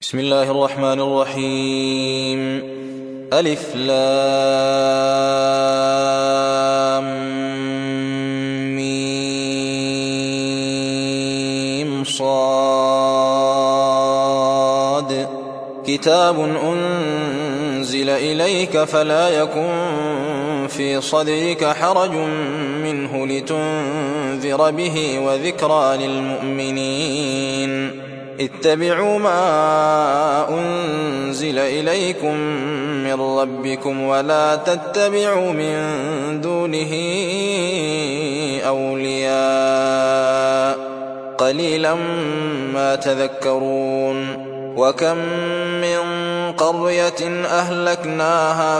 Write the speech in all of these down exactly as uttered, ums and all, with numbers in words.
بسم الله الرحمن الرحيم. ألف لام ميم صاد كتاب أنزل إليك فلا يكن في صدرك حرج منه لتنذر به وذكرى للمؤمنين. اتبعوا ما أنزل إليكم من ربكم ولا تتبعوا من دونه أولياء قليلا ما تذكرون. وكم من قرية أهلكناها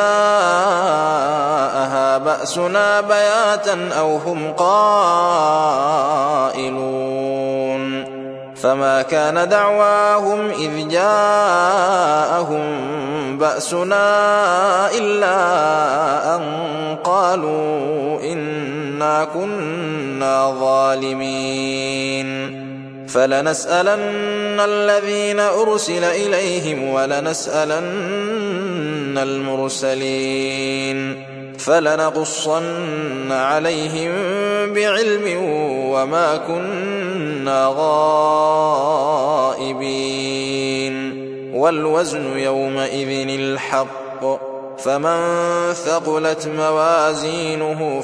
فجاءها بأسنا بياتا أو هم قائلون فما كان دعواهم إذ جاءهم بأسنا إلا أن قالوا إنا كنا ظالمين. فلنسألن الذين أرسل إليهم ولنسألن المرسلين فلنقصن عليهم بعلم وما كنا غائبين. والوزن يومئذ الحق فمن ثقلت موازينه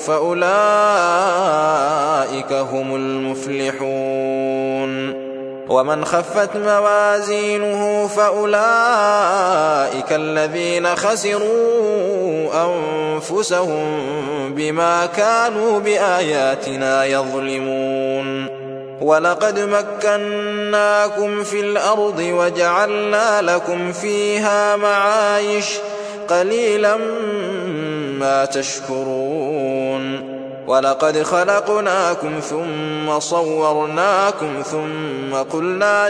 فأولئك هم المفلحون ومن خفت موازينه فأولئك الذين خسروا أنفسهم بما كانوا بآياتنا يظلمون. ولقد مكناكم في الأرض وجعلنا لكم فيها معايش قليلا ما تشكرون. ولقد خلقناكم ثم صورناكم ثم قلنا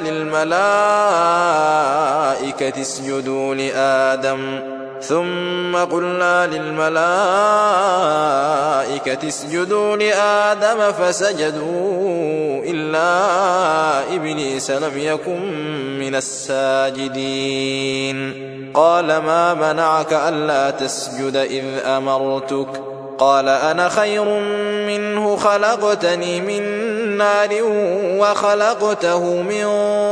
للملائكة اسجدوا لآدم ثم قلنا للملائكة اسجدوا لآدم فسجدوا إلا إبليس لم يكن من الساجدين. قال ما منعك ألا تسجد إذ أمرتك قال أنا خير منه خلقتني من نار وخلقته من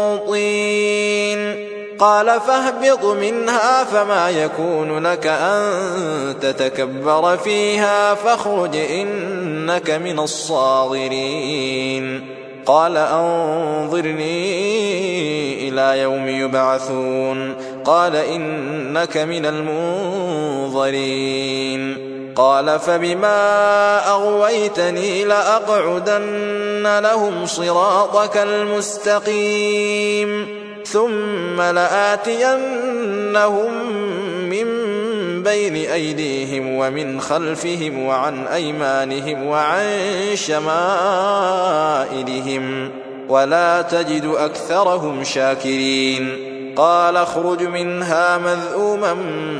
طين. قال فاهبط منها فما يكون لك أن تتكبر فيها فاخرج إنك من الصاغرين. قال أنظرني إلى يوم يبعثون قال إنك من المنظرين. قال فبما أغويتني لأقعدن لهم صراطك المستقيم ثم لآتينهم من بين أيديهم ومن خلفهم وعن أيمانهم وعن شمائلهم ولا تجد أكثرهم شاكرين. قال اخرج منها مذءوما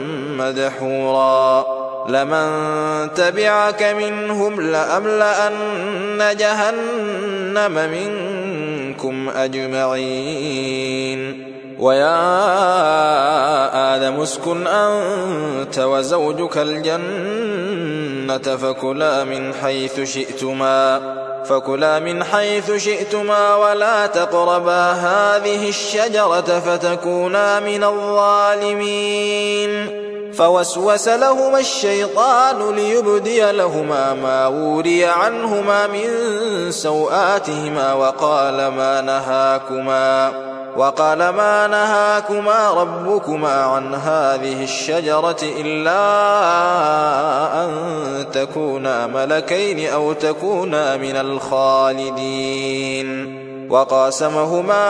مدحورا لمن تبعك منهم لأملأن جهنم منكم أجمعين. ويا آدم اسكن أنت وزوجك الجنة فكلا من حيث شئتما فكلا من حيث شئتما ولا تقربا هذه الشجرة فتكونا من الظالمين. فوسوس لهما الشيطان ليبدي لهما ما وري عنهما من سوآتهما وقال ما نهاكما وقال ما نهاكما ربكما عن هذه الشجرة إلا أن تكونا ملكين أو تكونا من الخالدين. وقاسمهما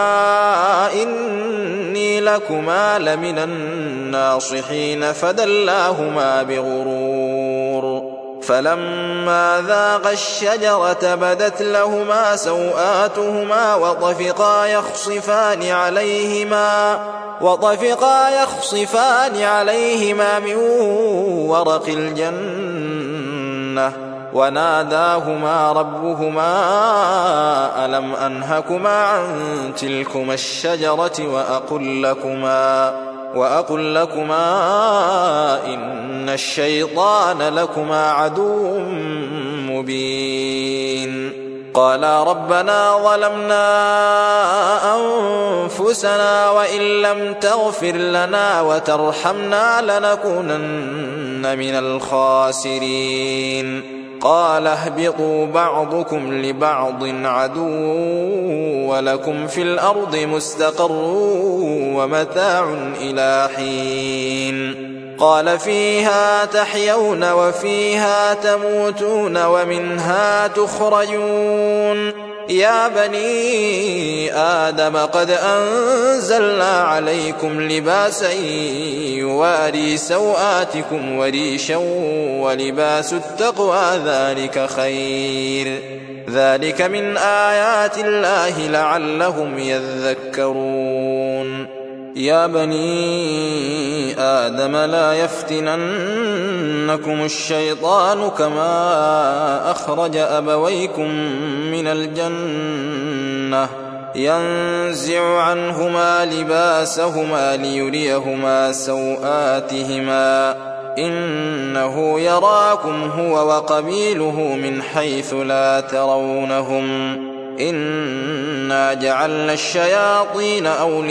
إني لكما لمن الناصحين فدلاهما بغرور. فلما ذاقا الشجرة بدت لهما سوآتهما وطفقا يخصفان عليهما وطفقا يخصفان عليهما من ورق الجنة وناداهما ربهما ألم أنهكما عن تلكما الشجرة وأقل لكما, وأقل لكما إن الشيطان لكما عدو مبين. قالا ربنا ظلمنا أنفسنا وإن لم تغفر لنا وترحمنا لنكونن من الخاسرين. قال اهبطوا بعضكم لبعض عدو ولكم في الأرض مستقر ومتاع إلى حين. قال فيها تحيون وفيها تموتون ومنها تخرجون. يا بني آدم قد أنزلنا عليكم لباسا يواري سوآتكم وريشا ولباس التقوى ذلك خير. ذلك من آيات الله لعلهم يذكرون. يا بني آدم لا يفتننكم الشيطان كما أخرج أبويكم من الجنة ينزع عنهما لباسهما ليريهما سوآتهما إنه يراكم هو وقبيله من حيث لا ترونهم إنا جعلنا الشياطين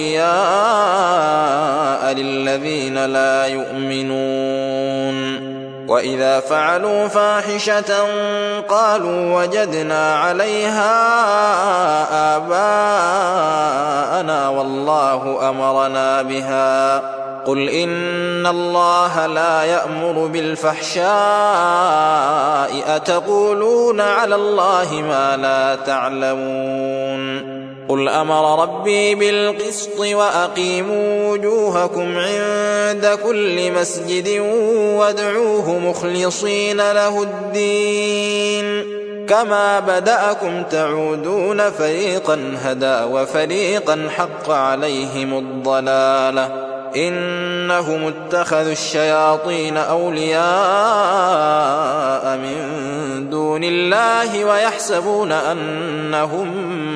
أولياء للذين لا يؤمنون. وإذا فعلوا فاحشة قالوا وجدنا عليها آباءنا والله أمرنا بها. قل إن الله لا يأمر بالفحشاء أتقولون على الله ما لا تعلمون. قل أمر ربي بالقسط وأقيموا وجوهكم عند كل مسجد وادعوه مخلصين له الدين كما بدأكم تعودون. فريقا هدى وفريقا حق عليهم الضلالة إنهم اتخذوا الشياطين أولياء من دون الله ويحسبون أنهم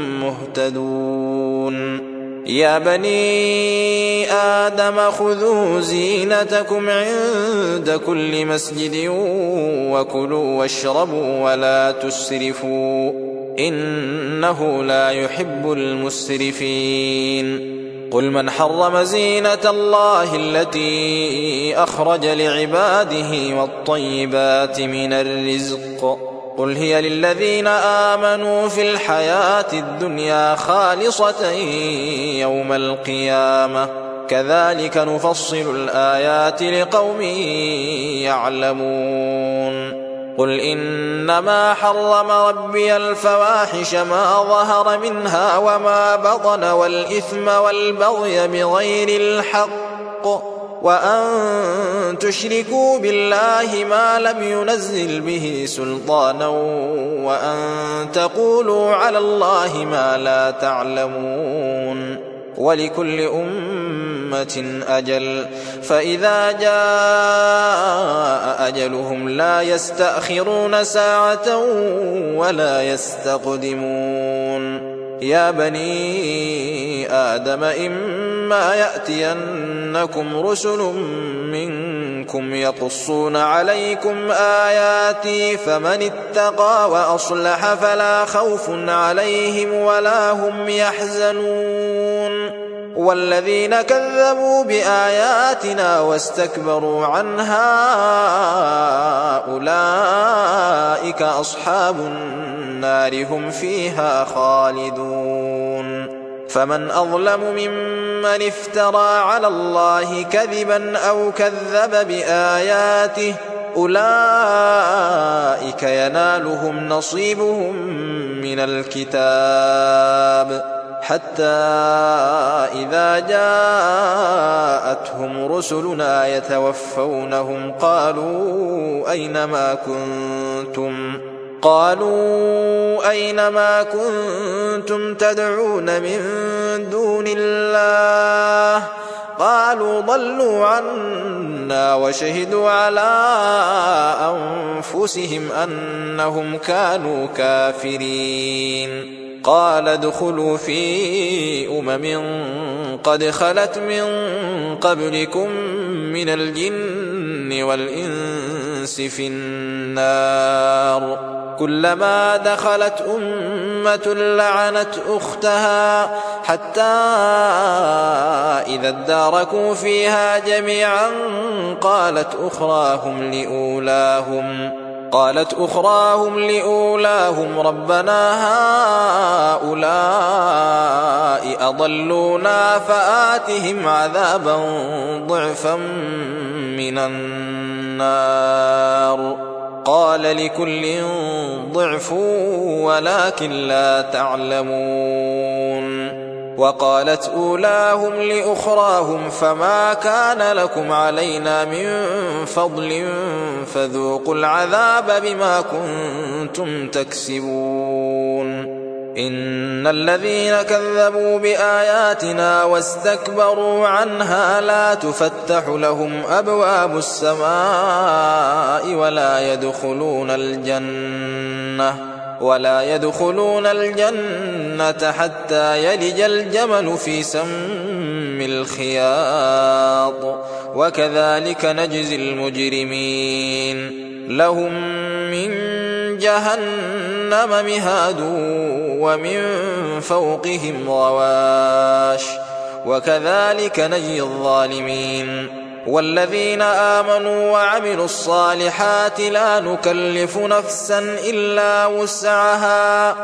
مهتدون. يا بني آدم خذوا زينتكم عند كل مسجد وكلوا واشربوا ولا تسرفوا إنه لا يحب المسرفين. قل من حرم زينة الله التي أخرج لعباده والطيبات من الرزق قل هي للذين آمنوا في الحياة الدنيا خالصة يوم القيامة كذلك نفصل الآيات لقوم يعلمون. قل إنما حرم ربي الفواحش ما ظهر منها وما بطن والإثم والبغي بغير الحق وأن تشركوا بالله ما لم ينزل به سلطانا وأن تقولوا على الله ما لا تعلمون. ولكل أمة أجل فإذا جاء أجلهم لا يستأخرون ساعة ولا يستقدمون. يا بني آدم إما يأتينكم رسل منكم يقصون عليكم آياتي فمن اتقى وأصلح فلا خوف عليهم ولا هم يحزنون. والذين كذبوا بآياتنا واستكبروا عنها أولئك أصحاب النار هم فيها خالدون. فمن أظلم ممن افترى على الله كذبا أو كذب بآياته أولئك ينالهم نصيبهم من الكتاب حتى إذا جاءتهم رسلنا يتوفونهم قالوا أين ما كنتم قالوا أين ما كنتم تدعون من دون الله قال قالوا ضلوا عنا وشهدوا على أنفسهم أنهم كانوا كافرين. قال ادخلوا في أمم قد خلت من قبلكم من الجن والإنس في النار كلما دخلت أمة لعنت أختها حتى إذا اداركوا فيها جميعا قالت أخراهم لأولاهم قالت أخراهم لأولاهم ربنا هؤلاء أضلونا فآتهم عذابا ضعفا من النار قال لكل ضعف ولكن لا تعلمون. وقالت أولاهم لأخراهم فما كان لكم علينا من فضل فذوقوا العذاب بما كنتم تكسبون. إن الذين كذبوا بآياتنا واستكبروا عنها لا تفتح لهم أبواب السماء ولا يدخلون الجنة ولا يدخلون الجنة حتى يلج الجمل في سم الخياط وكذلك نجزي المجرمين. لهم من جهنم مهاد ومن فوقهم غواش وكذلك نجزي الظالمين. والذين آمنوا وعملوا الصالحات لا نكلف نفسا إلا وسعها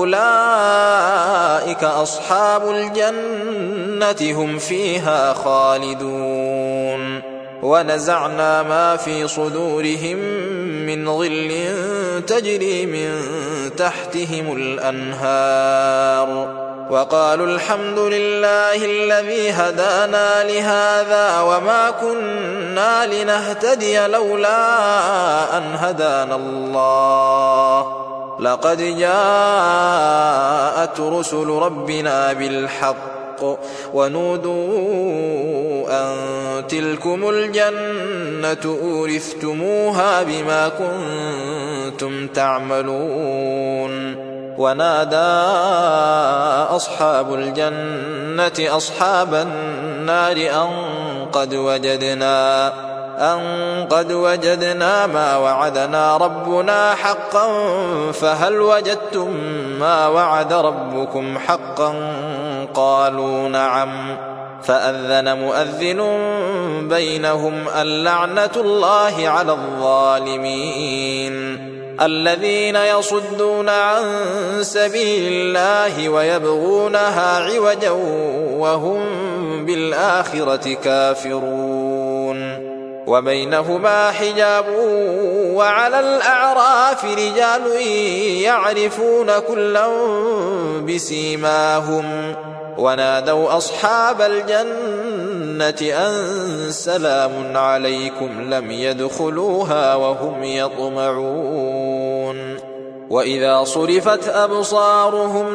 أولئك أصحاب الجنة هم فيها خالدون. ونزعنا ما في صدورهم من غل تجري من تحتهم الأنهار وقالوا الحمد لله الذي هدانا لهذا وما كنا لنهتدي لولا أن هدانا الله لقد جاءت رسل ربنا بالحق ونودوا أن تلكم الجنة أورثتموها بما كنتم تعملون. ونادى أصحاب الجنة أصحاب النار أن قد وجدنا أن قد وجدنا ما وعدنا ربنا حقا فهل وجدتم ما وعد ربكم حقا قالوا نعم فأذن مؤذن بينهم اللعنة الله على الظالمين. الذين يصدون عن سبيل الله ويبغونها عوجا وهم بالآخرة كافرون. وبينهما حجاب وعلى الأعراف رجال يعرفون كلا بسيماهم ونادوا أصحاب الجنة أن سلام عليكم لم يدخلوها وهم يطمعون. وإذا صرفت أبصارهم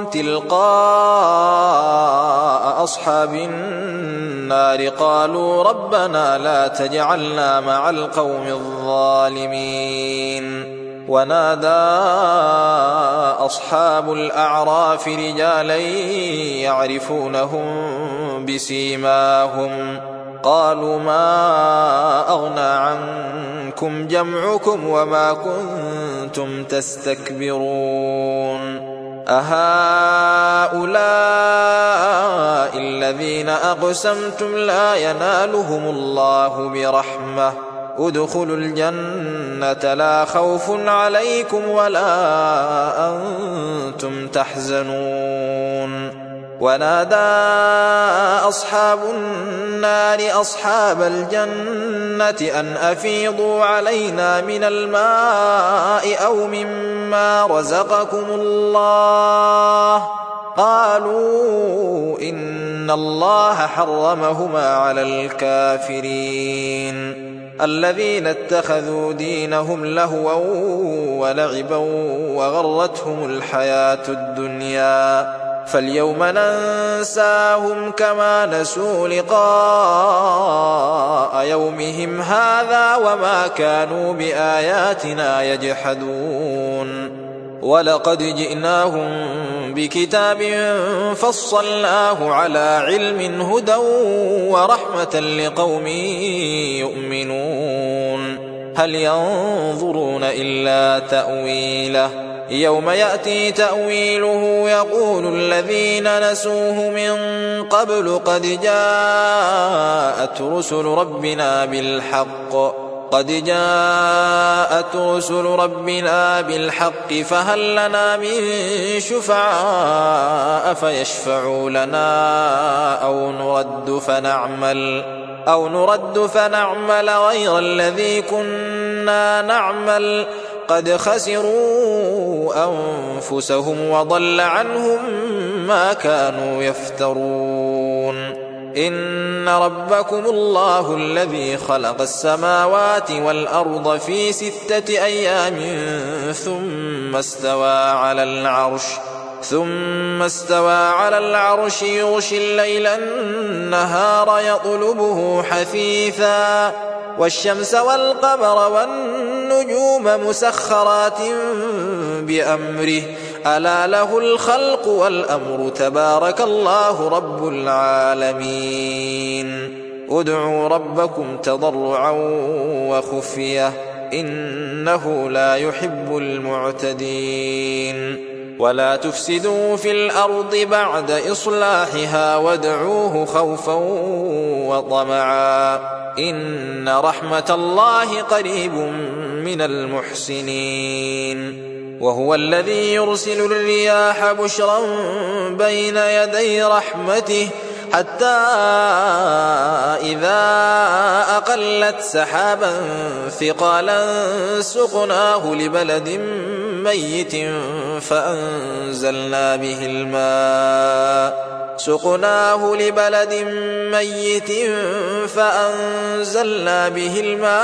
تلقاء أصحاب النار قالوا ربنا لا تجعلنا مع القوم الظالمين. ونادى أصحاب الأعراف رجالا يعرفونهم بسيماهم قالوا ما أغنى عنكم جمعكم وما كنتم تستكبرون أهؤلاء الذين أقسمتم لا ينالهم الله برحمة ادخلوا الجنة لا خوف عليكم ولا أنتم تحزنون. ونادى أصحاب النار أصحاب الجنة أن أفيضوا علينا من الماء أو مما رزقكم الله قالوا إن الله حرمهما على الكافرين الذين اتخذوا دينهم لهوا ولعبا وغرتهم الحياة الدنيا فاليوم ننساهم كما نسوا لقاء يومهم هذا وما كانوا بآياتنا يجحدون ولقد جئناهم بكتاب فصلناه على علم هدى ورحمة لقوم يؤمنون هل ينظرون إلا تأويله يوم يأتي تأويله يقول الذين نسوه من قبل قد جاءت رسل ربنا بالحق قد جاءت رسل ربنا بالحق فهل لنا من شفعاء فيشفعوا لنا أو نرد فنعمل أو نرد فنعمل غير الذي كنا نعمل قد خسروا أنفسهم وضل عنهم ما كانوا يفترون إن ربكم الله الذي خلق السماوات والأرض في ستة أيام ثم استوى على العرش ثم استوى على العرش يغشي الليل النهار يطلبه حثيثا والشمس والقمر والنجوم مسخرات بأمره ألا له الخلق والأمر تبارك الله رب العالمين ادعوا ربكم تضرعا وخفية إنه لا يحب المعتدين ولا تفسدوا في الأرض بعد إصلاحها وادعوه خوفا وطمعا إن رحمة الله قريب من المحسنين وهو الذي يرسل الرياح بشرا بين يدي رحمته حتى إذا أقلت سحابا ثقالا سقناه لبلد ميت فأنزلنا به الماء سقناه لبلد ميت فأنزلنا به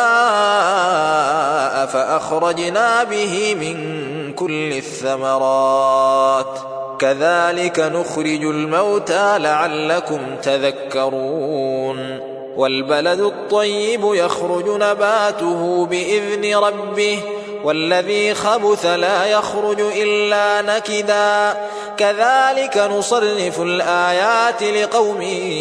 الماء فأخرجنا به من كل الثمرات كذلك نخرج الموتى لعلكم تذكرون والبلد الطيب يخرج نباته بإذن ربه والذي خبث لا يخرج إلا نكدا كذلك نصرف الآيات لقوم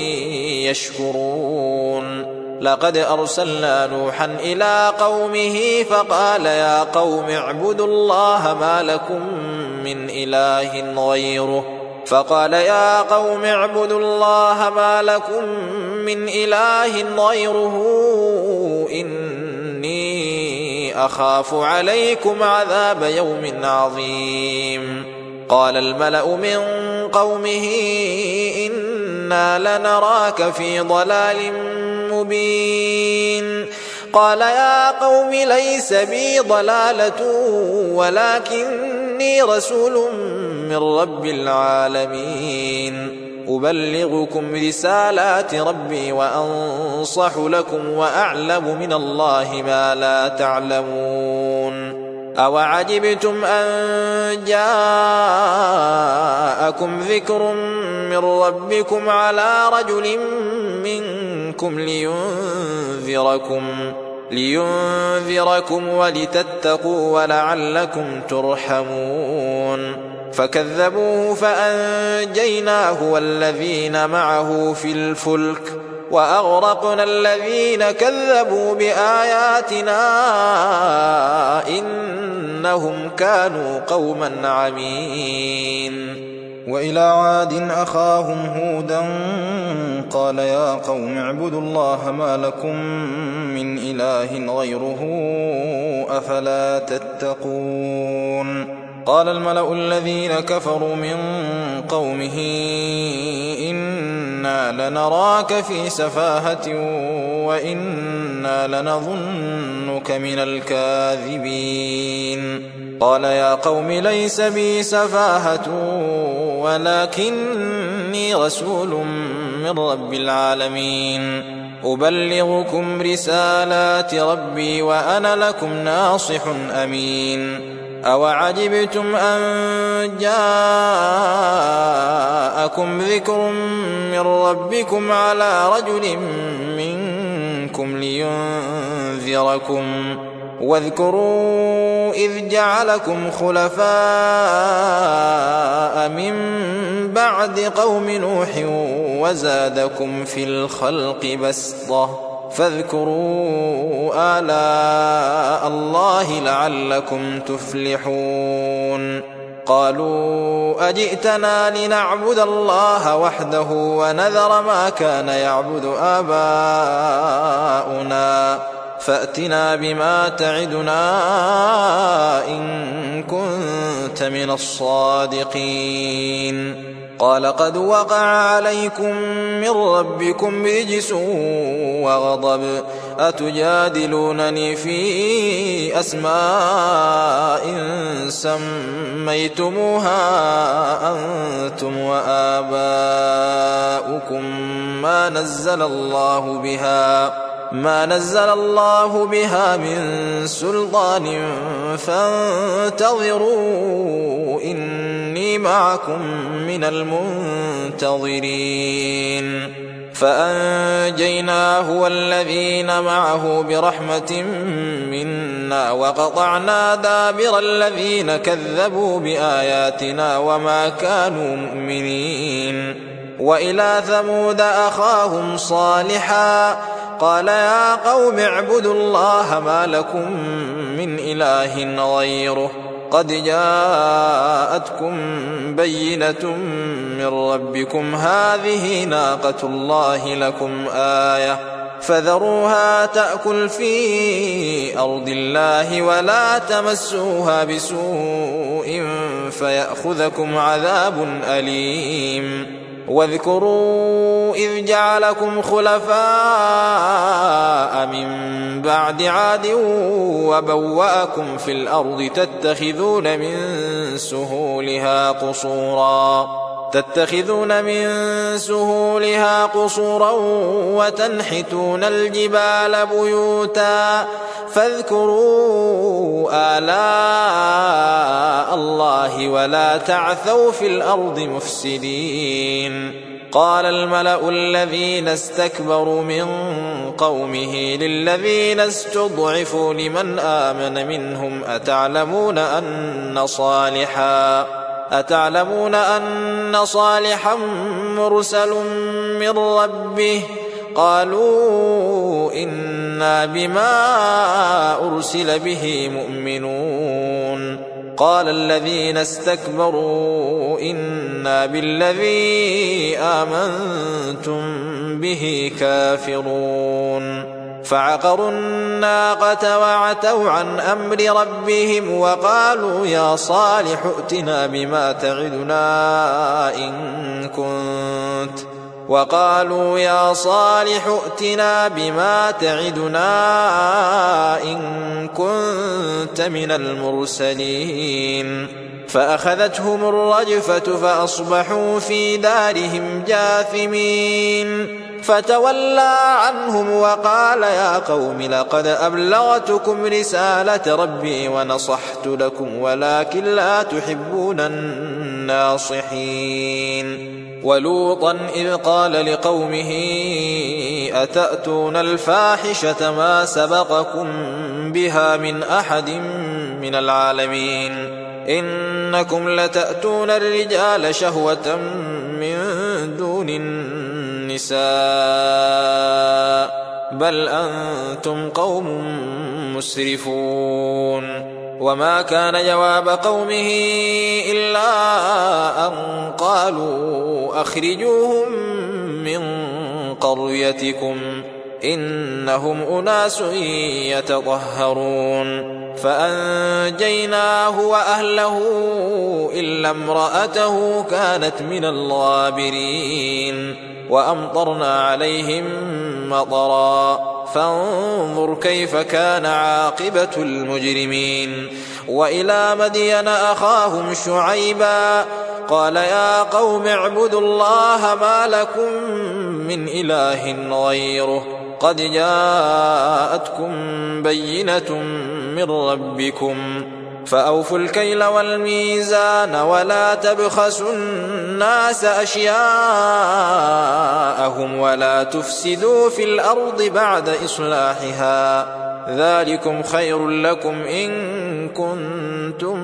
يشكرون لقد أرسلنا نوحا إلى قومه فقال يا قوم اعبدوا الله ما لكم من إله غيره فقال يا قوم اعبدوا الله ما لكم من إله غيره إني أخاف عليكم عذاب يوم عظيم قال الملأ من قومه إنا لنراك في ضلال مبين قال يا قوم ليس بي ضلالة ولكني رسول من رب العالمين أبلغكم رسالات ربي وأنصح لكم وأعلم من الله ما لا تعلمون أوعجبتم أن جاءكم ذكر من ربكم على رجل منكم لينذركم لينذركم ولتتقوا ولعلكم ترحمون فكذبوه فأنجيناه والذين معه في الفلك وأغرقنا الذين كذبوا بآياتنا إنهم كانوا قوما عمين وإلى عاد أخاهم هودا قال يا قوم اعبدوا الله ما لكم من إله غيره أفلا تتقون قال الملأ الذين كفروا من قومه إنا لنراك في سفاهة وإنا لنظنك من الكاذبين قال يا قوم ليس بي سفاهة ولكني رسول من رب العالمين أبلغكم رسالات ربي وأنا لكم ناصح أمين أوعجبتم أن جاءكم ذكر من ربكم على رجل منكم لينذركم واذكروا إذ جعلكم خلفاء من بعد قوم نوح وزادكم في الخلق بسطة فاذكروا آلاء الله لعلكم تفلحون قالوا أجئتنا لنعبد الله وحده ونذر ما كان يعبد آباؤنا فأتنا بما تعدنا إن كنت من الصادقين قال قد وقع عليكم من ربكم رجس وغضب أتجادلونني في أسماء سميتموها أنتم وآباؤكم ما نزل الله بها ما نزل الله بها من سلطان فانتظروا إني معكم من المنتظرين فأنجيناه والذين معه برحمة منا وقطعنا دابر الذين كذبوا بآياتنا وما كانوا مؤمنين وإلى ثمود أخاهم صالحا قال يا قوم اعبدوا الله ما لكم من إله غيره قد جاءتكم بينة من ربكم هذه ناقة الله لكم آية فذروها تأكل في أرض الله ولا تمسوها بسوء فيأخذكم عذاب أليم واذكروا إذ جعلكم خلفاء من بعد عاد وبوأكم في الأرض تتخذون من سهولها قصورا تتخذون من سهولها قصورا وتنحتون الجبال بيوتا فاذكروا آلاء الله ولا تعثوا في الأرض مفسدين قال الملأ الذين استكبروا من قومه للذين استضعفوا لمن آمن منهم أتعلمون أن صالحا أتعلمون أن صالحا مرسل من ربه قالوا إنا بما أرسل به مؤمنون قال الذين استكبروا إنا بالذي آمنتم به كافرون فعقروا الناقة وعتوا عن أمر ربهم وقالوا يا صالح ائتنا بما تعدنا إن كنت وقالوا يا صالح ائتنا بما تعدنا إن كنت من المرسلين فأخذتهم الرجفة فأصبحوا في دارهم جاثمين فتولى عنهم وقال يا قوم لقد أبلغتكم رسالة ربي ونصحت لكم ولكن لا تحبون الناصحين ولوطا إذ قال لقومه أتأتون الفاحشة ما سبقكم بها من أحد من العالمين إنكم لتأتون الرجال شهوة من دون النساء بل أنتم قوم مسرفون وما كان جواب قومه إلا أن قالوا أخرجوهم من قريتكم إنهم أناس يتطهرون فأنجيناه وأهله إلا امرأته كانت من الغابرين وأمطرنا عليهم مطرا فانظر كيف كان عاقبة المجرمين وإلى مدين أخاهم شعيبا قال يا قوم اعبدوا الله ما لكم من إله غيره قد جاءتكم بينة من ربكم فأوفوا الكيل والميزان ولا تبخسوا الناس أشياءهم ولا تفسدوا في الأرض بعد إصلاحها ذلكم خير لكم إن كنتم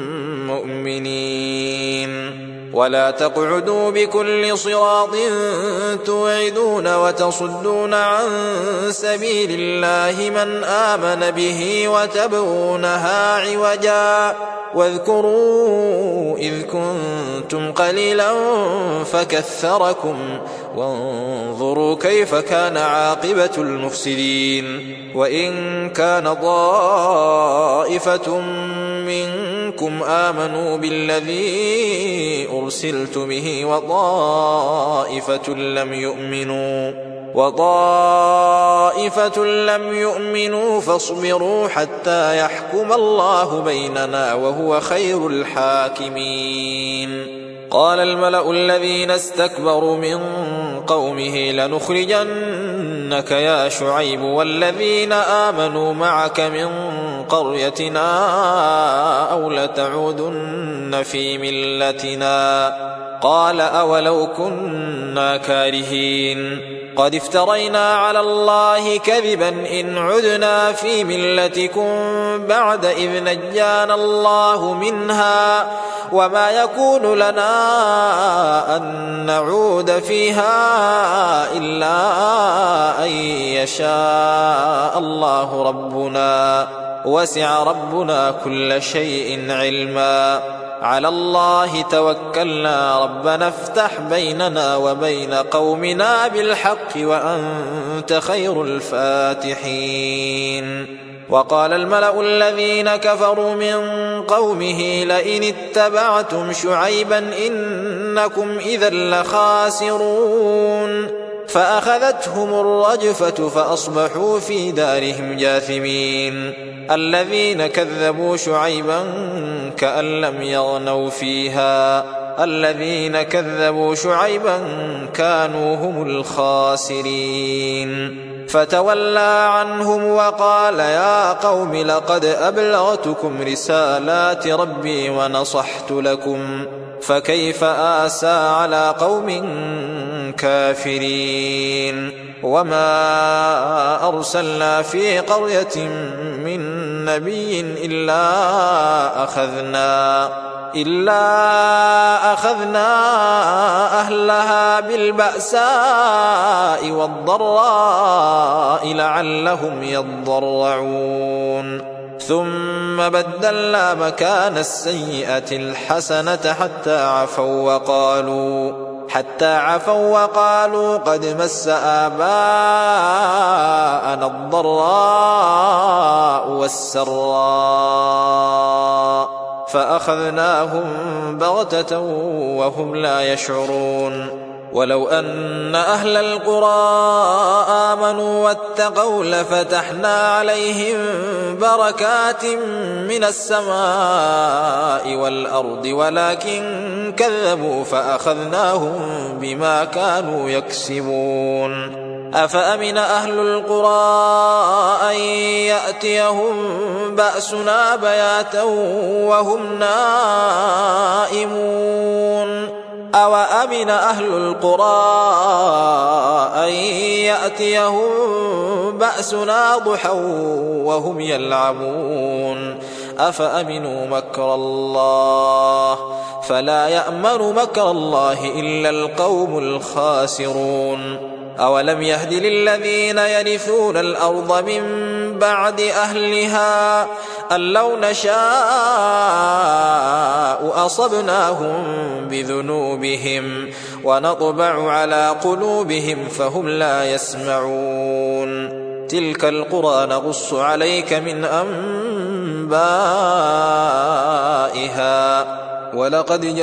مؤمنين ولا تقعدوا بكل صراط توعدون وتصدون عن سبيل الله من آمن به وتبغونها عوجا واذكروا إذ كنتم قليلا فكثركم وانظروا كيف كان عاقبة المفسدين وإن كان طائفة منكم آمنوا بالذي أرسلت به وطائفة لم يؤمنوا وطائفة لم يؤمنوا فاصبروا حتى يحكم الله بيننا وهو خير الحاكمين قال الملأ الذين استكبروا من قومه لنخرجنك يا شعيب والذين آمنوا معك من قريتنا أو لتعودن في ملتنا قال أولو كنا كارهين قد افترينا على الله كذبا إن عدنا في ملتكم بعد إذ نجانا الله منها وما يكون لنا أن نعود فيها إلا أن يشاء الله ربنا وسع ربنا كل شيء علما على الله توكلنا ربنا افتح بيننا وبين قومنا بالحق وأنت خير الفاتحين وقال الملأ الذين كفروا من قومه لئن اتبعتم شعيبا إنكم إذا لخاسرون فأخذتهم الرجفة فأصبحوا في دارهم جاثمين الذين كذبوا شعيبا كأن لم يغنوا فيها الذين كذبوا شعيبا كانوا هم الخاسرين فتولى عنهم وقال يا قوم لقد أبلغتكم رسالات ربي ونصحت لكم فكيف آسى على قوم كافرين وما أرسلنا في قرية من نبي إلا أخذنا إلا أخذنا أهلها بالبأساء والضراء لعلهم يضرعون ثم بدلنا مكان السيئة الحسنة حتى عفوا وقالوا حتى عفوا وقالوا قد مس آباءنا الضراء والسراء فأخذناهم بغتة وهم لا يشعرون ولو أن أهل القرى آمنوا واتقوا لفتحنا عليهم بركات من السماء والأرض ولكن كذبوا فأخذناهم بما كانوا يكسبون أفأمن أهل القرى أن يأتيهم بأسنا بياتا وهم نائمون أو أمن أهل القرى أن يأتيهم بأسنا ضحى وهم يلعبون أفأمنوا مكر الله فلا يأمن مكر الله إلا القوم الخاسرون أولم يهد للذين يرثون الأرض من بعد أهلها أن لو نشاء أصبناهم بذنوبهم ونطبع على قلوبهم فهم لا يسمعون تلك القرى نقص عليك من أنبائها ولقد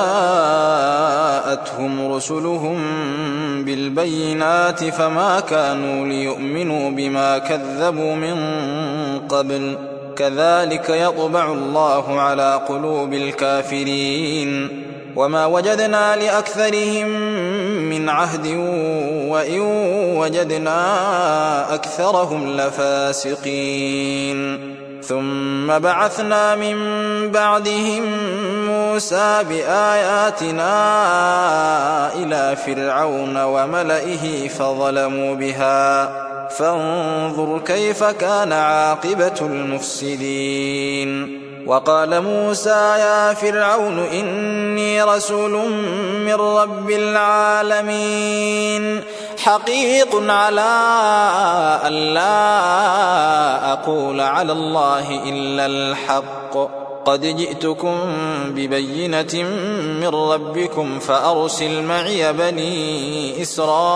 جاءتهم رسلهم بالبينات فما كانوا ليؤمنوا بما كذبوا من قبل كذلك يطبع الله على قلوب الكافرين وما وجدنا لأكثرهم من عهد وإن وجدنا أكثرهم لفاسقين ثم بعثنا من بعدهم موسى بآياتنا إلى فرعون وملئه فظلموا بها فانظر كيف كان عاقبة المفسدين. وقال موسى يا فرعون إني رسول من رب العالمين حقيق على أن لا أقول على الله إلا الحق قد جئتكم ببينة من ربكم فأرسل معي بني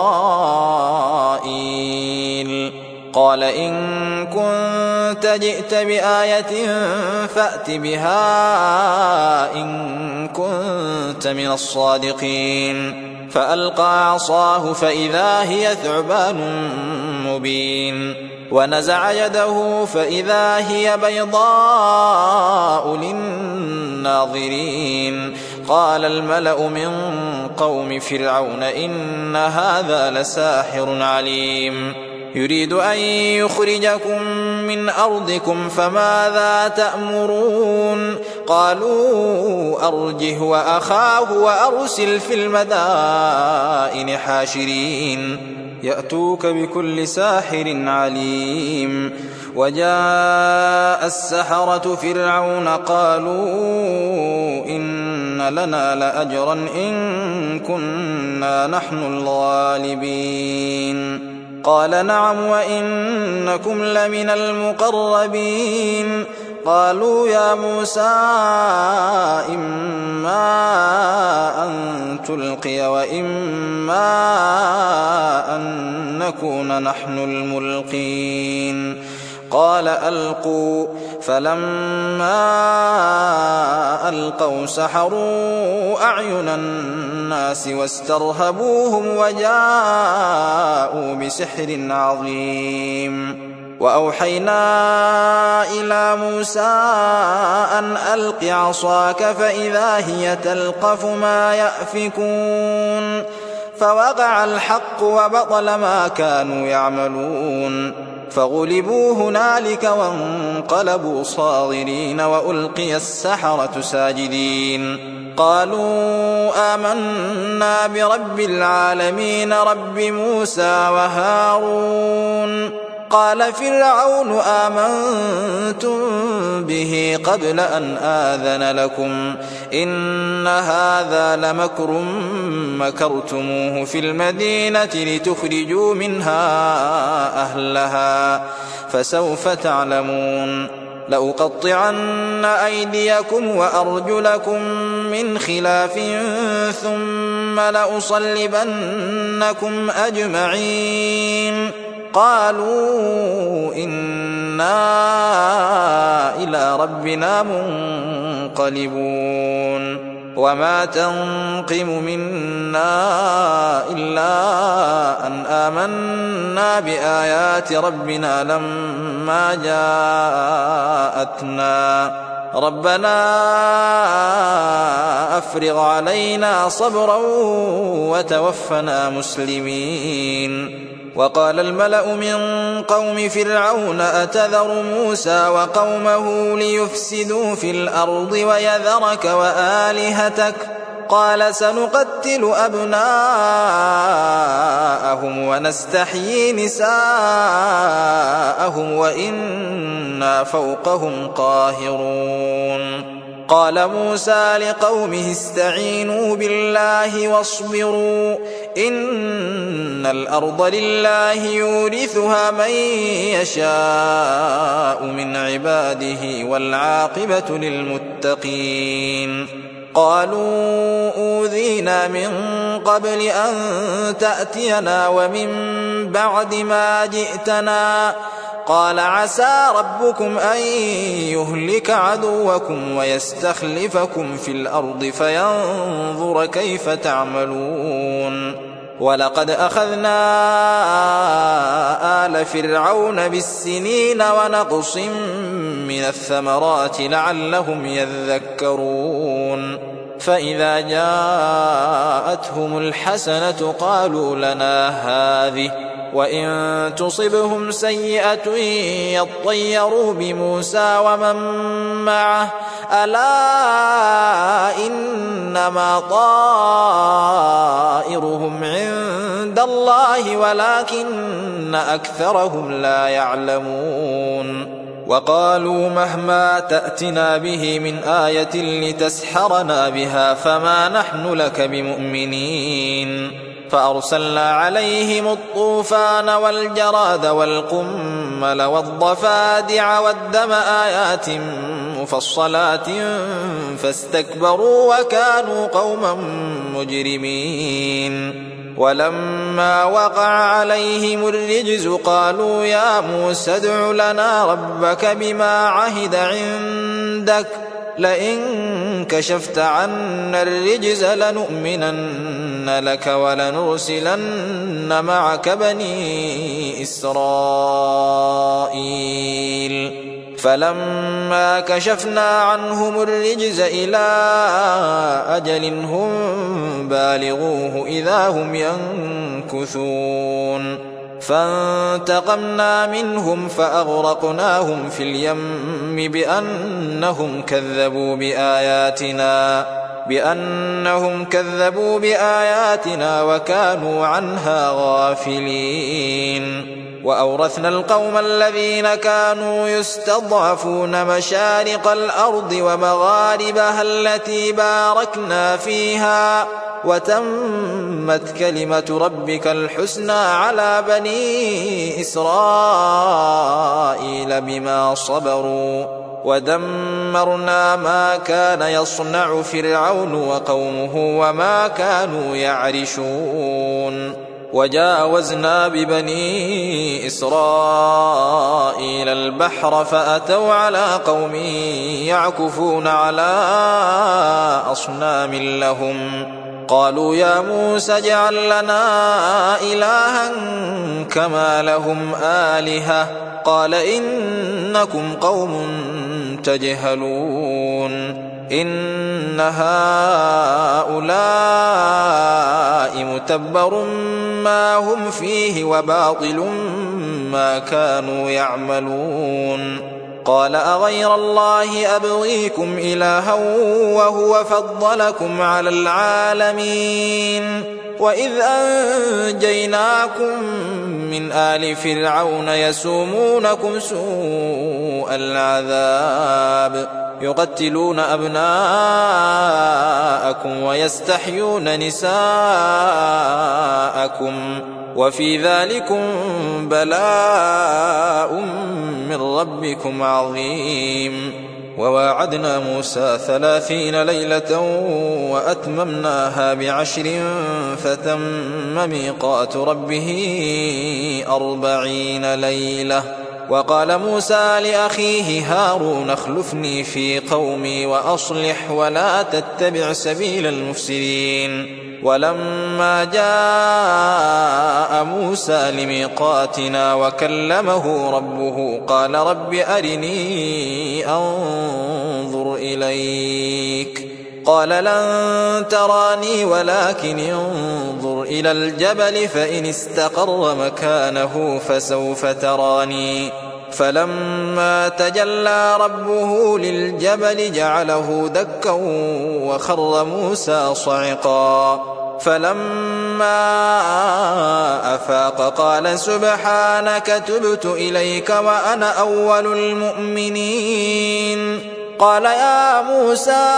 إسرائيل. قال إن كنت جئت بآية فأت بها إن كنت من الصادقين. فألقى عصاه فإذا هي ثعبان مبين ونزع يده فإذا هي بيضاء للناظرين. قال الملأ من قوم فرعون إن هذا لساحر عليم يريد أن يخرجكم من أرضكم فماذا تأمرون؟ قالوا أرجه وأخاه وأرسل في المدائن حاشرين يأتوك بكل ساحر عليم. وجاء السحرة فرعون قالوا إن لنا لأجرا إن كنا نحن الغالبين. قال نعم وإنكم لمن المقربين. قالوا يا موسى إما أن تلقي وإما أن نكون نحن الملقين. قال ألقوا فلما ألقوا سحروا أعين الناس واسترهبوهم وجاءوا بسحر عظيم. وأوحينا إلى موسى أن ألق عصاك فإذا هي تلقف ما يأفكون. فوقع الحق وبطل ما كانوا يعملون فغلبوا هنالك وانقلبوا صاغرين وألقي السحرة ساجدين. قالوا آمنا برب العالمين رب موسى وهارون. قال فرعون آمنتم به قبل أن آذن لكم إن هذا لمكر مكرتموه في المدينة لتخرجوا منها أهلها فسوف تعلمون. لأقطعن أيديكم وأرجلكم من خلاف ثم لأصلبنكم أجمعين. قالوا إنا إلى ربنا منقلبون. وما تنقم منا إلا أن آمنا بآيات ربنا لما جاءتنا ربنا أفرغ علينا صبرا وتوفنا مسلمين. وقال الملأ من قوم فرعون أتذر موسى وقومه ليفسدوا في الأرض ويذرك وآلهتك قال سنقتل أبناءهم ونستحيي نساءهم وإنا فوقهم قاهرون. قال موسى لقومه استعينوا بالله واصبروا إن الأرض لله يورثها من يشاء من عباده والعاقبة للمتقين. قالوا أوذينا من قبل أن تأتينا ومن بعد ما جئتنا قال عسى ربكم أن يهلك عدوكم ويستخلفكم في الأرض فينظر كيف تعملون. ولقد أخذنا آل فرعون بالسنين ونقص من الثمرات لعلهم يذكرون. فإذا جاءتهم الحسنة قالوا لنا هذه وإن تصبهم سيئة يطيروا بموسى ومن معه ألا إنما طائرهم عند الله ولكن أكثرهم لا يعلمون وقالوا مهما تأتنا به من آية لتسحرنا بها فما نحن لك بمؤمنين فأرسلنا عليهم الطوفان والجراد والقمل والضفادع والدم آيات مفصلات فاستكبروا وكانوا قوما مجرمين ولما وقع عليهم الرجز قالوا يا موسى ادع لنا ربك بما عهد عندك لئن كشفت عنا الرجز لنؤمنن لك ولنرسلن معك بني إسرائيل فلما كشفنا عنهم الرجز إلى أجل هم بالغوه إذا هم ينكثون فانتقمنا منهم فأغرقناهم في اليم بأنهم كذبوا بآياتنا بأنهم كذبوا بآياتنا وكانوا عنها غافلين وأورثنا القوم الذين كانوا يستضعفون مشارق الأرض ومغاربها التي باركنا فيها وتمت كلمة ربك الحسنى على بني إسرائيل بما صبروا ودمرنا ما كان يصنع فرعون وقومه وما كانوا يعرشون وجاوزنا ببني إسرائيل البحر فأتوا على قوم يعكفون على أصنام لهم قالوا يا موسى اجعل لنا إلها كما لهم آلهة قال إنكم قوم تجهلون إن هؤلاء متبر ما هم فيه وباطل ما كانوا يعملون قال أغير الله أبغيكم إلها وهو فضلكم على العالمين وإذ أنجيناكم من آل فرعون يسومونكم سوء العذاب يقتلون أبناءكم ويستحيون نساءكم وفي ذلكم بلاء من ربكم عظيم وواعدنا موسى ثلاثين ليلة وأتممناها بعشر فتم ميقات ربه أربعين ليلة وقال موسى لأخيه هارون اخلفني في قومي وأصلح ولا تتبع سبيل المفسدين ولما جاء موسى لميقاتنا وكلمه ربه قال رب أرني أنظر إليك قال لن تراني ولكن انظر إلى الجبل فإن استقر مكانه فسوف تراني فلما تجلى ربه للجبل جعله دكا وخر موسى صعقا فلما أفاق قال سبحانك تبت إليك وأنا أول المؤمنين قال يا موسى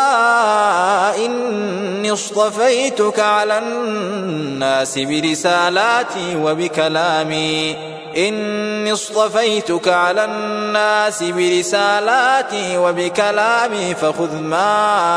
إني اصطفيتك على الناس برسالاتي وبكلامي إني اصطفيتك على الناس برسالاتي وبكلامي فخذ ما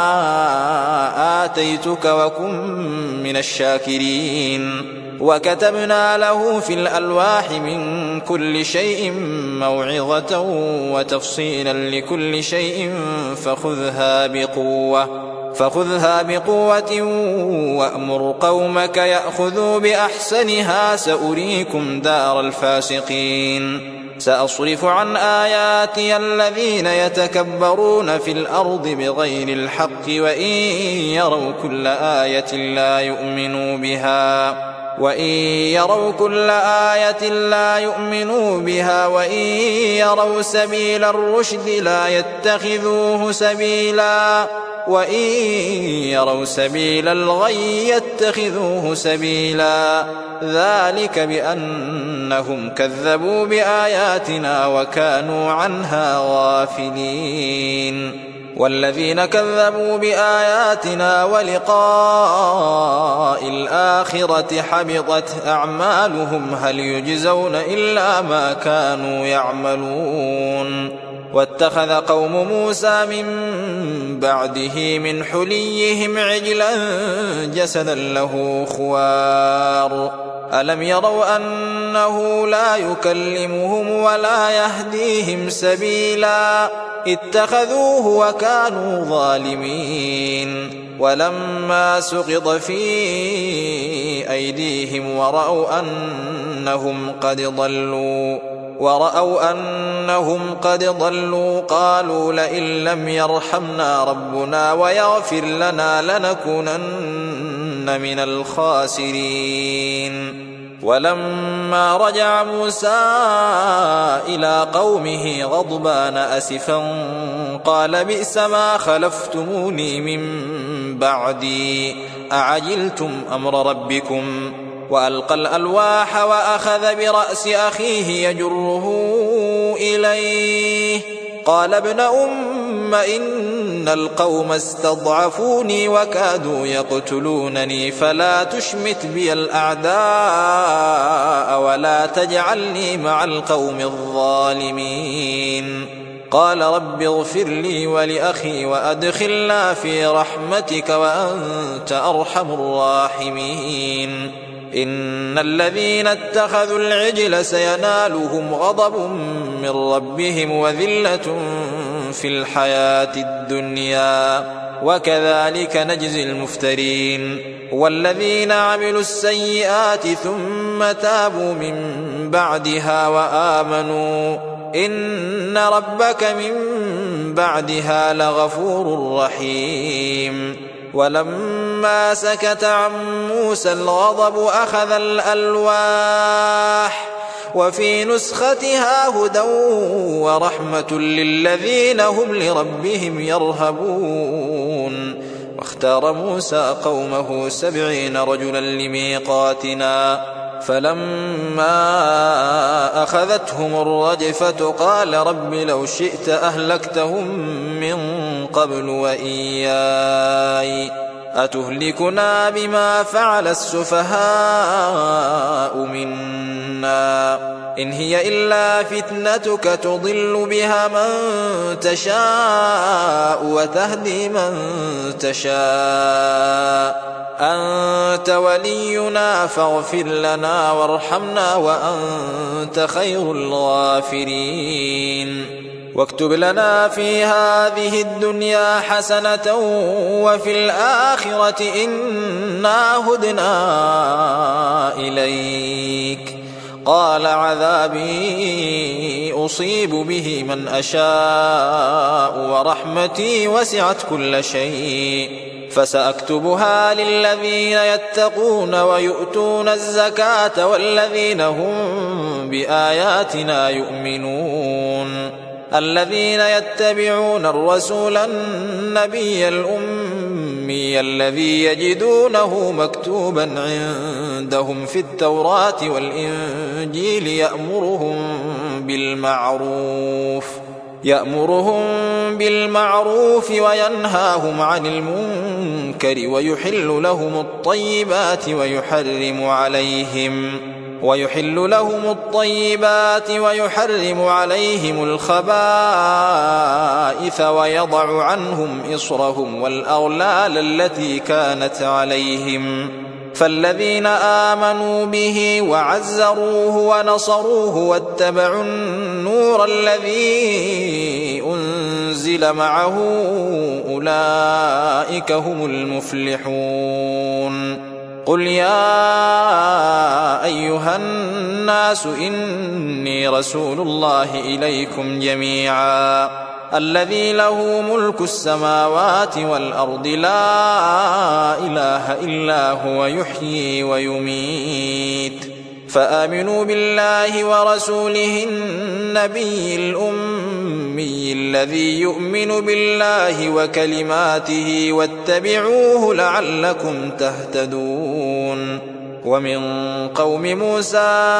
آتيتك وكن من الشاكرين وكتبنا له في الألواح من كل شيء موعظة وتفصيلا لكل شيء فخذها بقوة فخذها بقوة وأمر قومك يأخذوا بأحسنها سأريكم دار الفاسقين سأصرف عن آياتي الذين يتكبرون في الأرض بغير الحق وإن يروا كل آية لا يؤمنوا بها وإن يروا كل آية لا يؤمنوا بها وإن يروا سبيل الرشد لا يتخذوه سبيلا وإن يروا سبيل الغي يتخذوه سبيلا ذلك بأنهم كذبوا بآياتنا وكانوا عنها غافلين والذين كذبوا بآياتنا ولقاء الآخرة حبطت أعمالهم هل يجزون إلا ما كانوا يعملون واتخذ قوم موسى من بعده من حليهم عجلا جسدا له خوار ألم يروا أنه لا يكلمهم ولا يهديهم سبيلا اتخذوه وكانوا ظالمين ولما سقط في أيديهم ورأوا أنهم قد ضلوا ورأوا أنهم قد ضلوا قالوا لئن لم يرحمنا ربنا ويغفر لنا لنكونن من الخاسرين ولما رجع موسى إلى قومه غضبان أسفا قال بئس ما خلفتموني من بعدي أعجلتم أمر ربكم وألقى الألواح وأخذ برأس أخيه يجره إليه قال ابن أم إن القوم استضعفوني وكادوا يقتلونني فلا تشمت بي الأعداء ولا تجعلني مع القوم الظالمين قال رب اغفر لي ولأخي وأدخلنا في رحمتك وأنت أرحم الراحمين إن الذين اتخذوا العجل سينالهم غضب من ربهم وذلة في الحياة الدنيا وكذلك نجزي المفترين والذين عملوا السيئات ثم تابوا من بعدها وآمنوا إن ربك من بعدها لغفور رحيم ولما سكت عن موسى الغضب أخذ الألواح وفي نسختها هدى ورحمة للذين هم لربهم يرهبون واختار موسى قومه سبعين رجلا لميقاتنا فلما أخذتهم الرجفة قال رب لو شئت أهلكتهم من قبل وإياي أتهلكنا بما فعل السفهاء منا إن هي إلا فتنتك تضل بها من تشاء وتهدي من تشاء أنت ولينا فاغفر لنا وارحمنا وأنت خير الغافرين واكتب لنا في هذه الدنيا حسنة وفي الآخرة إنا هدنا إليك قال عذابي أصيب به من أشاء ورحمتي وسعت كل شيء فسأكتبها للذين يتقون ويؤتون الزكاة والذين هم بآياتنا يؤمنون الذين يتبعون الرسول النبي الأمي الذي يجدونه مكتوبا عندهم في التوراة والإنجيل يأمرهم بالمعروف يأمرهم بالمعروف وينهاهم عن المنكر ويحل لهم الطيبات ويحرم عليهم ويحل لهم الطيبات ويحرم عليهم الخبائث ويضع عنهم إصرهم والأغلال التي كانت عليهم فالذين آمنوا به وعزروه ونصروه واتبعوا النور الذي أنزل معه أولئك هم المفلحون قل يا أيها الناس إني رسول الله إليكم جميعا الذي له ملك السماوات والأرض لا إله إلا هو يحيي ويميت فآمنوا بالله ورسوله النبي الأمي الذي يؤمن بالله وكلماته واتبعوه لعلكم تهتدون ومن قوم موسى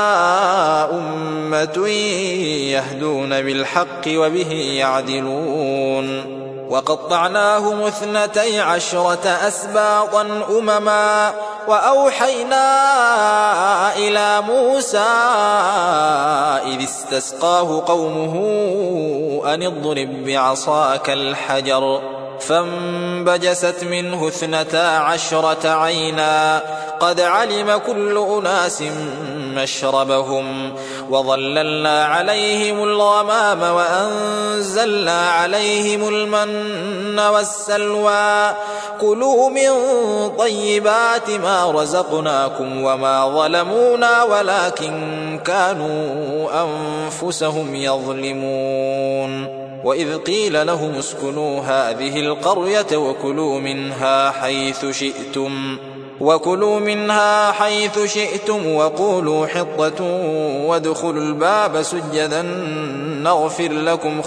أمة يهدون بالحق وبه يعدلون وقطعناهم اثنتي عشرة أسباطا أمما وأوحينا إلى موسى إذ استسقاه قومه أن اضرب بعصاك الحجر فانبجست منه اثنتا عشرة عينا قد علم كل أناس مشربهم وظللنا عليهم الغمام وأنزلنا عليهم المن والسلوى كلوا من طيبات ما رزقناكم وما ظلمونا ولكن كانوا أنفسهم يظلمون وإذ قيل لهم اسكنوا هذه القرية وكلوا منها حيث شئتم وكلوا منها حيث شئتم وقولوا حطة وادخلوا الباب سجدا نغفر لكم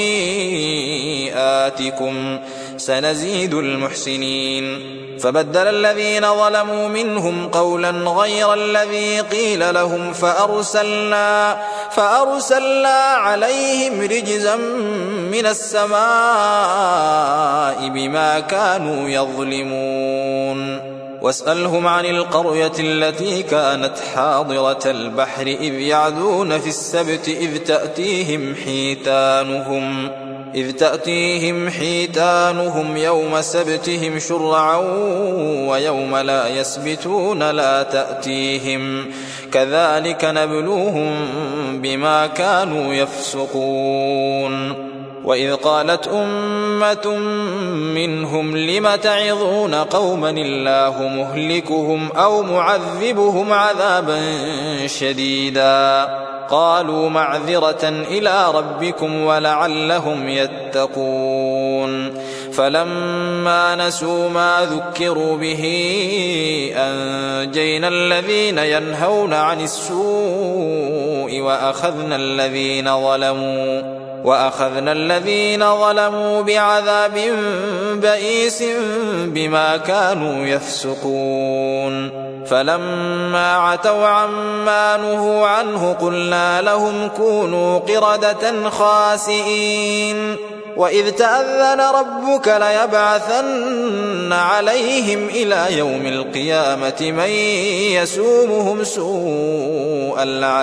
خطيئاتكم سنزيد المحسنين فبدل الذين ظلموا منهم قولا غير الذي قيل لهم فأرسلنا, فأرسلنا عليهم رجزا من السماء بما كانوا يظلمون واسألهم عن القرية التي كانت حاضرة البحر إذ يعدون في السبت إذ تأتيهم حيتانهم إذ تأتيهم حيتانهم يوم سبتهم شرعا ويوم لا يسبتون لا تأتيهم كذلك نبلوهم بما كانوا يفسقون وإذ قالت أمة منهم لم تعظون قوما الله مهلكهم أو معذبهم عذابا شديدا قالوا معذرة إلى ربكم ولعلهم يتقون فلما نسوا ما ذكروا به أنجينا الذين ينهون عن السوء وأخذنا الذين ظلموا وأخذنا الذين ظلموا بعذاب بئيس بما كانوا يفسقون فلما عتوا عما نهوا عنه قلنا لهم كونوا قردة خاسئين وإذ تأذن ربك ليبعثن عليهم إلى يوم القيامة من يسومهم سوء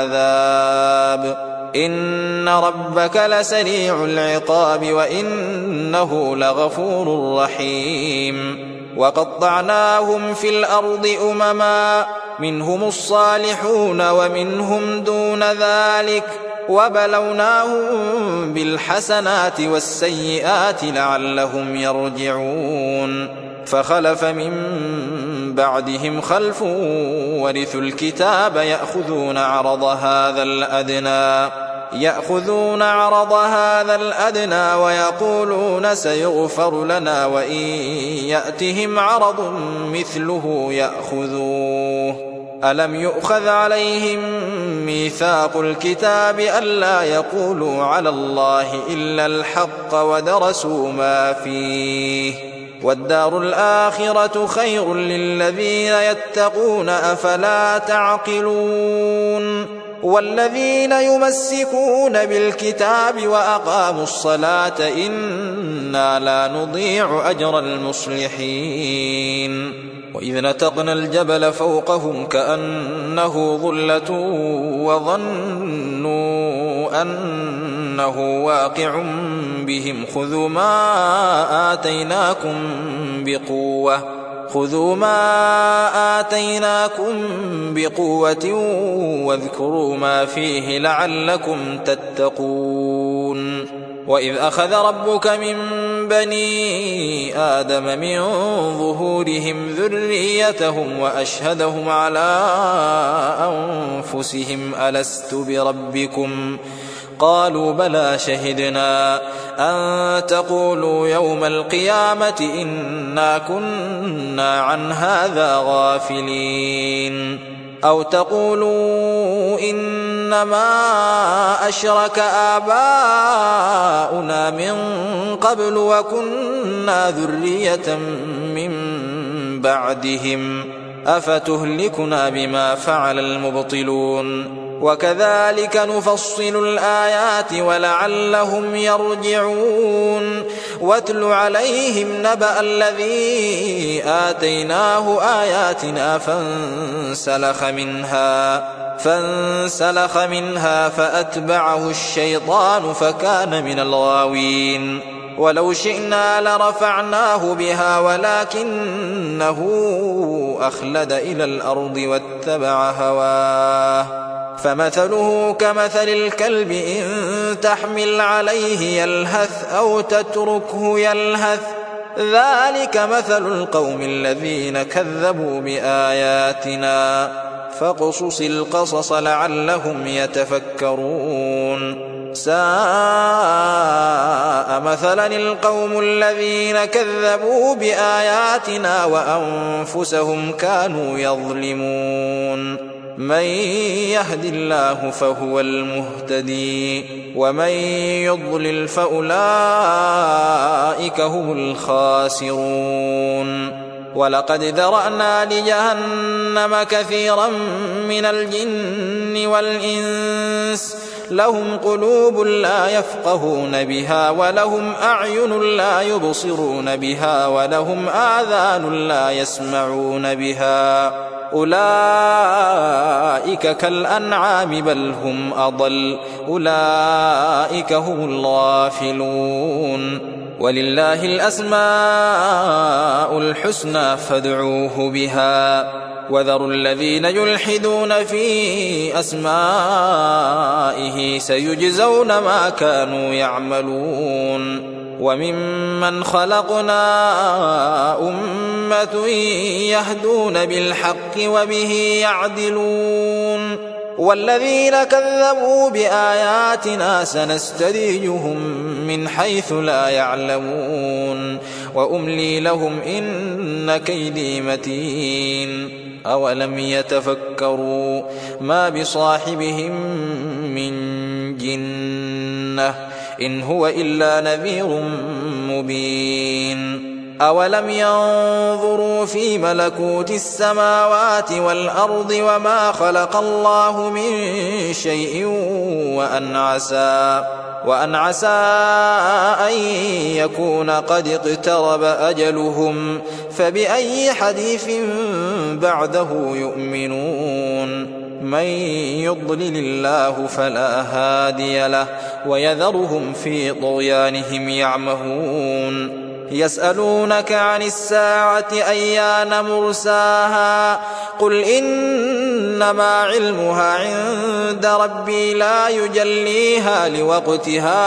العذاب إن ربك لسريع العقاب وإنه لغفور رحيم وقطعناهم في الأرض أمما منهم الصالحون ومنهم دون ذلك وبلوناهم بالحسنات والسيئات لعلهم يرجعون فخلف من بعدهم خلف ورثوا الكتاب يأخذون عرض هذا الأدنى يأخذون عرض هذا الأدنى ويقولون سيغفر لنا وإن يأتهم عرض مثله يأخذوه ألم يؤخذ عليهم ميثاق الكتاب ألا يقولوا على الله إلا الحق ودرسوا ما فيه والدار الآخرة خير للذين يتقون أفلا تعقلون والذين يمسكون بالكتاب وأقاموا الصلاة إنا لا نضيع أجر المصلحين وإذ نتقنا الجبل فوقهم كأنه ظلة وظنوا أنه واقع بهم خذوا ما آتيناكم بقوة خذوا ما آتيناكم بقوة واذكروا ما فيه لعلكم تتقون. وإذ أخذ ربك من بني آدم من ظهورهم ذريتهم وأشهدهم على أنفسهم ألست بربكم قالوا بلى شهدنا أن تقولوا يوم القيامة إنا كنا عن هذا غافلين أو تقولوا إنما أشرك آباؤنا من قبل وكنا ذرية من بعدهم أفتهلكنا بما فعل المبطلون وكذلك نفصل الآيات ولعلهم يرجعون. واتل عليهم نبأ الذي آتيناه آياتنا فانسلخ منها فانسلخ منها فأتبعه الشيطان فكان من الغاوين. ولو شئنا لرفعناه بها ولكنه أخلد إلى الأرض واتبع هواه فمثله كمثل الكلب إن تحمل عليه يلهث أو تتركه يلهث ذلك مثل القوم الذين كذبوا بآياتنا فاقصص القصص لعلهم يتفكرون. ساء مثلا القوم الذين كذبوا بآياتنا وأنفسهم كانوا يظلمون. من يهد الله فهو المهتدي ومن يضلل فأولئك هم الخاسرون. ولقد ذرأنا لجهنم كثيرا من الجن والإنس لهم قلوب لا يفقهون بها ولهم أعين لا يبصرون بها ولهم آذان لا يسمعون بها أولئك كالأنعام بل هم أضل أولئك هم الغافلون. ولله الأسماء الحسنى فادعوه بها وذروا الذين يلحدون في أسمائه سيجزون ما كانوا يعملون. وممن خلقنا أمة يهدون بالحق وبه يعدلون. والذين كذبوا بآياتنا سنستدرجهم من حيث لا يعلمون وأملي لهم إن كيدي متين. أولم يتفكروا ما بصاحبهم من جنة إن هو إلا نذير مبين. أولم ينظروا في ملكوت السماوات والأرض وما خلق الله من شيء وأن عسى, وأن عسى أن يكون قد اقترب أجلهم فبأي حديث بعده يؤمنون. من يضلل الله فلا هادي له ويذرهم في طغيانهم يعمهون. يسألونك عن الساعة أيان مرساها قل إنما علمها عند ربي لا يجليها لوقتها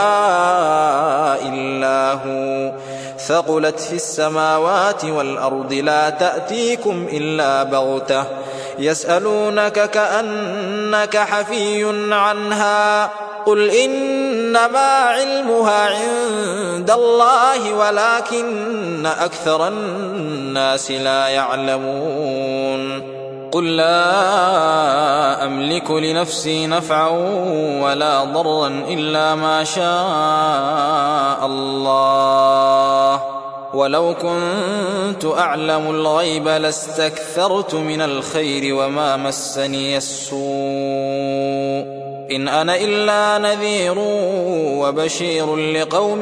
إلا هو ثقلت في السماوات والأرض لا تأتيكم إلا بغتة يسألونك كأنك حفي عنها قل إنما علمها عند الله ولكن أكثر الناس لا يعلمون. قل لا أملك لنفسي نفعا ولا ضرا إلا ما شاء الله ولو كنت أعلم الغيب لاستكثرت من الخير وما مسني السوء إن أنا إلا نذير وبشير لقوم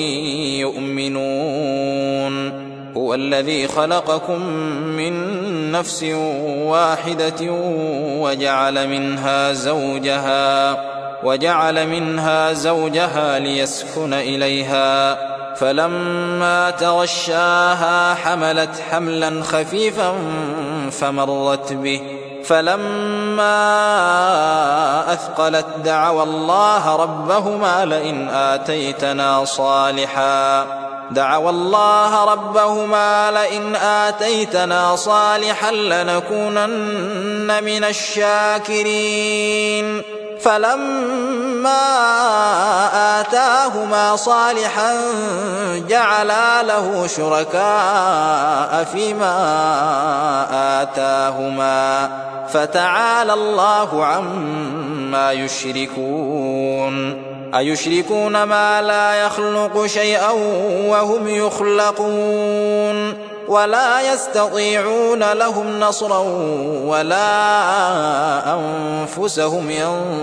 يؤمنون. هو الذي خلقكم من نفس واحدة وجعل منها زوجها وجعل منها زوجها ليسكن إليها فلما تغشاها حملت حملا خفيفا فمرت به فلما أثقلت دعوا الله ربهما لئن آتيتنا صالحا دعوا الله ربهما لئن آتيتنا صالحا لنكونن من الشاكرين فلما آتاهما صالحا جعلا له شركاء فيما آتاهما فتعالى الله عما يشركون أيشركون ما لا يخلق شيئا وهم يخلقون ولا يستطيعون لهم نصرا ولا أنفسهم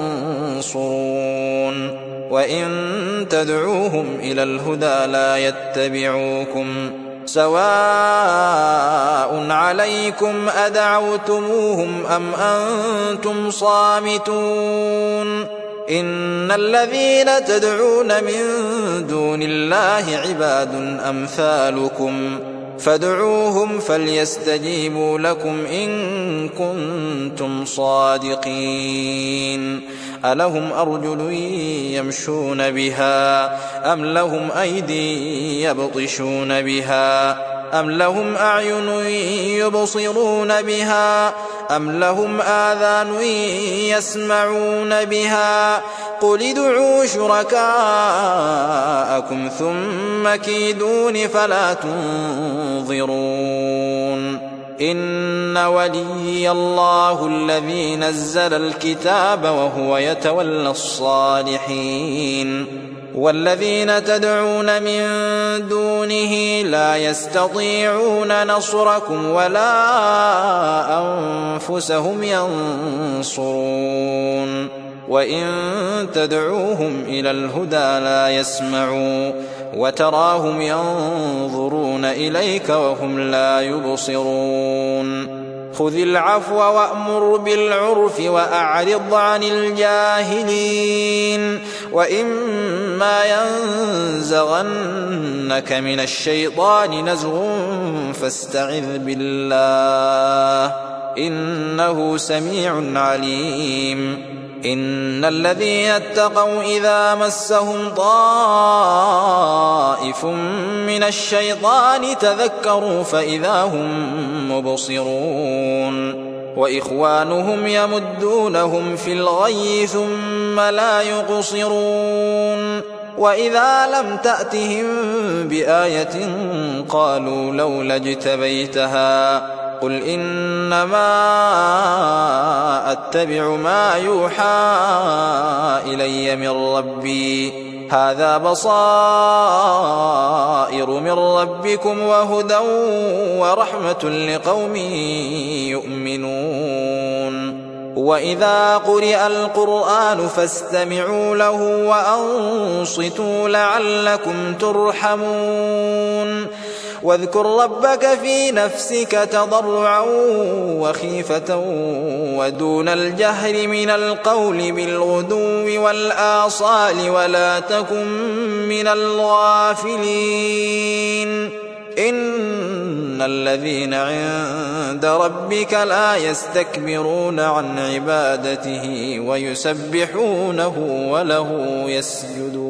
ينصرون وإن تدعوهم إلى الهدى لا يتبعوكم سواء عليكم أدعوتموهم أم أنتم صامتون إن الذين تدعون من دون الله عباد أمثالكم فادعوهم فليستجيبوا لكم إن كنتم صادقين ألهم أرجل يمشون بها أم لهم أيدي يبطشون بها أم لهم أعين يبصرون بها أم لهم آذان يسمعون بها قل ادعوا شركاءكم ثم كيدون فلا تنظرون إن وليي الله الذي نزل الكتاب وهو يتولى الصالحين والذين تدعون من دونه لا يستطيعون نصركم ولا أنفسهم ينصرون وإن تدعوهم إلى الهدى لا يسمعوا وتراهم ينظرون إليك وهم لا يبصرون خذ العفو وأمر بالعرف وأعرض عن الجاهلين وإما ينزغنك من الشيطان نزغ فاستعذ بالله إنه سميع عليم إن الذين اتقوا إذا مسهم طائف من الشيطان تذكروا فإذا هم مبصرون وإخوانهم يمدونهم في الغي ثم لا يقصرون وإذا لم تأتهم بآية قالوا لولا اجتبيتها قل إنما أتبع ما يوحى إلي من ربي هذا بصائر من ربكم وهدى ورحمة لقوم يؤمنون وإذا قرئ القرآن فاستمعوا له وأنصتوا لعلكم ترحمون واذكر ربك في نفسك تضرعا وخيفة ودون الجهر من القول بالغدو والآصال ولا تكن من الغافلين إن الذين عند ربك لا يستكبرون عن عبادته ويسبحونه وله يسجدون